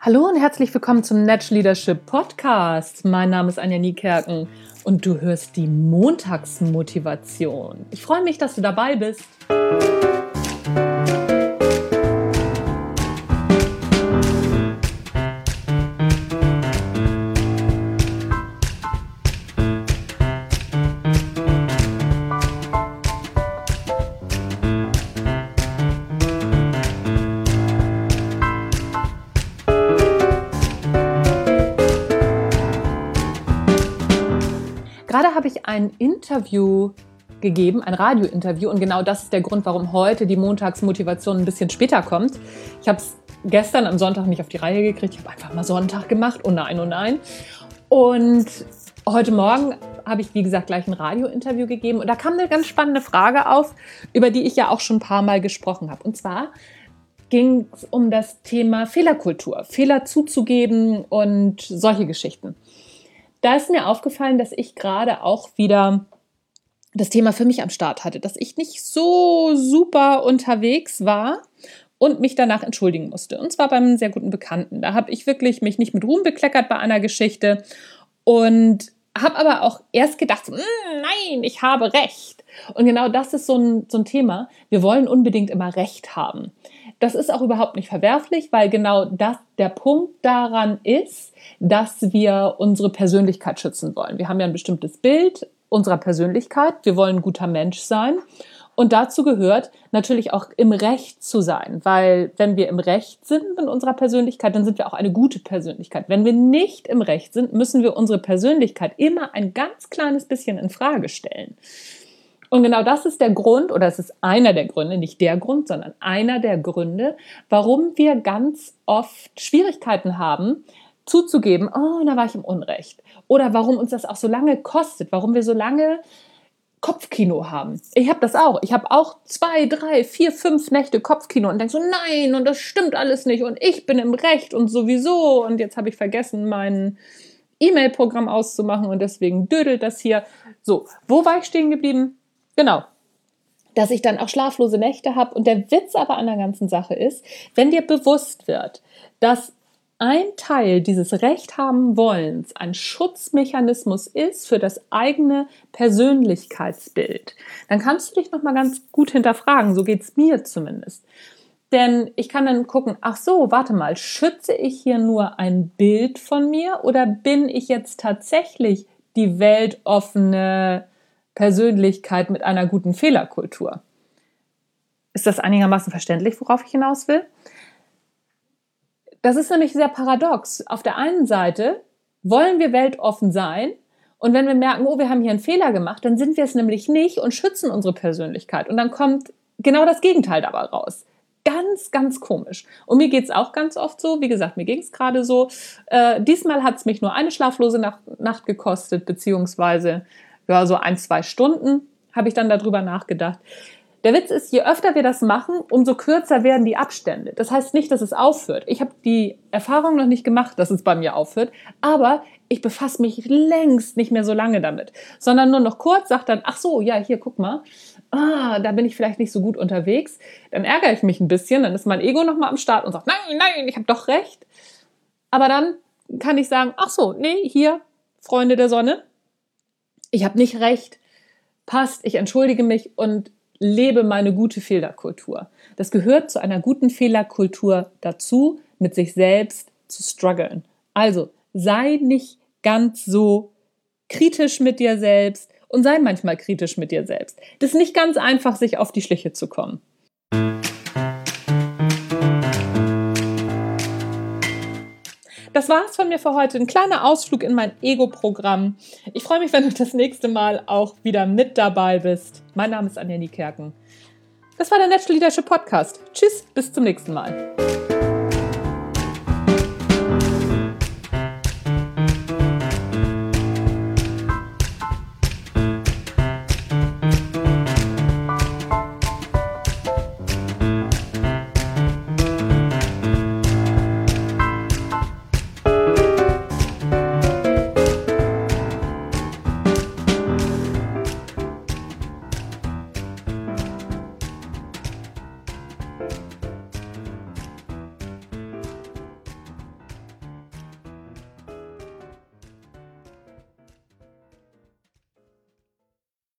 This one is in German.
Hallo und herzlich willkommen zum Natural Leadership Podcast. Mein Name ist Anja Niekerken und du hörst die Montagsmotivation. Ich freue mich, dass du dabei bist. Gerade habe ich ein Interview gegeben, ein Radiointerview, und genau das ist der Grund, warum heute die Montagsmotivation ein bisschen später kommt. Ich habe es gestern am Sonntag nicht auf die Reihe gekriegt, ich habe einfach mal Sonntag gemacht, oh nein, oh nein. Und heute Morgen habe ich, wie gesagt, gleich ein Radiointerview gegeben und da kam eine ganz spannende Frage auf, über die ich ja auch schon ein paar Mal gesprochen habe. Und zwar ging es um das Thema Fehlerkultur, Fehler zuzugeben und solche Geschichten. Da ist mir aufgefallen, dass ich gerade auch wieder das Thema für mich am Start hatte, dass ich nicht so super unterwegs war und mich danach entschuldigen musste. Und zwar bei einem sehr guten Bekannten. Da habe ich wirklich mich nicht mit Ruhm bekleckert bei einer Geschichte und habe aber auch erst gedacht, nein, ich habe Recht. Und genau das ist so ein Thema. Wir wollen unbedingt immer Recht haben. Das ist auch überhaupt nicht verwerflich, weil genau das der Punkt daran ist, dass wir unsere Persönlichkeit schützen wollen. Wir haben ja ein bestimmtes Bild unserer Persönlichkeit. Wir wollen ein guter Mensch sein. Und dazu gehört natürlich auch im Recht zu sein, weil wenn wir im Recht sind mit unserer Persönlichkeit, dann sind wir auch eine gute Persönlichkeit. Wenn wir nicht im Recht sind, müssen wir unsere Persönlichkeit immer ein ganz kleines bisschen in Frage stellen. Und genau das ist der Grund, oder es ist einer der Gründe, nicht der Grund, sondern einer der Gründe, warum wir ganz oft Schwierigkeiten haben, zuzugeben, oh, da war ich im Unrecht. Oder warum uns das auch so lange kostet, warum wir so lange Kopfkino haben. Ich habe das auch. Ich habe auch 2, 3, 4, 5 Nächte Kopfkino und denke so, nein, und das stimmt alles nicht und ich bin im Recht und sowieso. Und jetzt habe ich vergessen, mein E-Mail-Programm auszumachen und deswegen dödelt das hier. So, wo war ich stehen geblieben? Genau, dass ich dann auch schlaflose Nächte habe. Und der Witz aber an der ganzen Sache ist, wenn dir bewusst wird, dass ein Teil dieses Recht haben Wollens ein Schutzmechanismus ist für das eigene Persönlichkeitsbild, dann kannst du dich nochmal ganz gut hinterfragen, so geht's mir zumindest. Denn ich kann dann gucken, ach so, warte mal, schütze ich hier nur ein Bild von mir oder bin ich jetzt tatsächlich die weltoffene Persönlichkeit mit einer guten Fehlerkultur? Ist das einigermaßen verständlich, worauf ich hinaus will? Das ist nämlich sehr paradox. Auf der einen Seite wollen wir weltoffen sein und wenn wir merken, oh, wir haben hier einen Fehler gemacht, dann sind wir es nämlich nicht und schützen unsere Persönlichkeit. Und dann kommt genau das Gegenteil dabei raus. Ganz, ganz komisch. Und mir geht's auch ganz oft so. Wie gesagt, mir ging's gerade so. Diesmal hat's mich nur eine schlaflose Nacht gekostet, beziehungsweise ja, so 1, 2 Stunden habe ich dann darüber nachgedacht. Der Witz ist, je öfter wir das machen, umso kürzer werden die Abstände. Das heißt nicht, dass es aufhört. Ich habe die Erfahrung noch nicht gemacht, dass es bei mir aufhört, aber ich befasse mich längst nicht mehr so lange damit, sondern nur noch kurz, sage dann, ach so, ja, hier, guck mal, da bin ich vielleicht nicht so gut unterwegs. Dann ärgere ich mich ein bisschen, dann ist mein Ego nochmal am Start und sagt, nein, ich habe doch recht. Aber dann kann ich sagen, ach so, nee, hier, Freunde der Sonne, ich habe nicht recht, passt, ich entschuldige mich und lebe meine gute Fehlerkultur. Das gehört zu einer guten Fehlerkultur dazu, mit sich selbst zu strugglen. Also sei nicht ganz so kritisch mit dir selbst und sei manchmal kritisch mit dir selbst. Das ist nicht ganz einfach, sich auf die Schliche zu kommen. Das war's von mir für heute. Ein kleiner Ausflug in mein Ego-Programm. Ich freue mich, wenn du das nächste Mal auch wieder mit dabei bist. Mein Name ist Anja Niekerken. Das war der Natural Leadership Podcast. Tschüss, bis zum nächsten Mal.